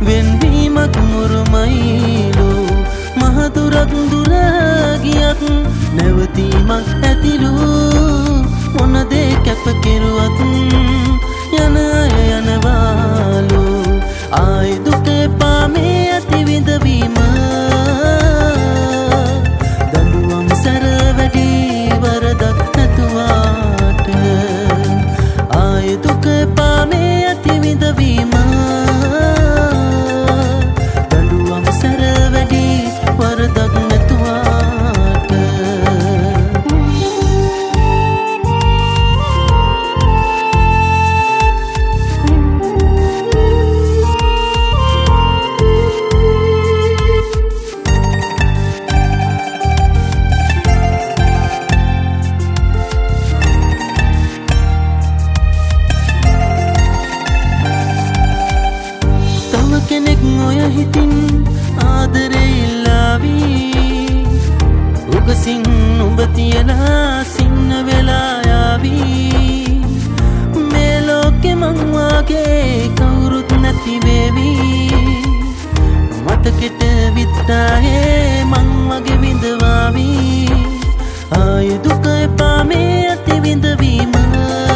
වෙන්වීමක් මුරුමයිලු මහදුරක් දුර ගියත් නැවතීමක් ඇතිලු මොන දේ කැප කෙරුවත් යන අය යනවාලු ආයි දුක පාමේ ඇති විඳවීම දඬුවම් සැර වැඩි වරදක් නැතුවාට ආයි දුක පාමේ ඇති විඳවීම දඬුවම් සැර වැඩි වරදක් නැතුවාට කෙනෙක් ඔය හිතින් ආදරේ ඉල්ලාවී උගසින් උඹ තියලා සින්න වෙලා යාවී මේ ලෝකෙ මං වාගේ කවුරුත් නැති වේවී මතකෙට විත්තායේ මං වගේ විඳවාවී ආය දුක එපා මේ ඇති විඳවීම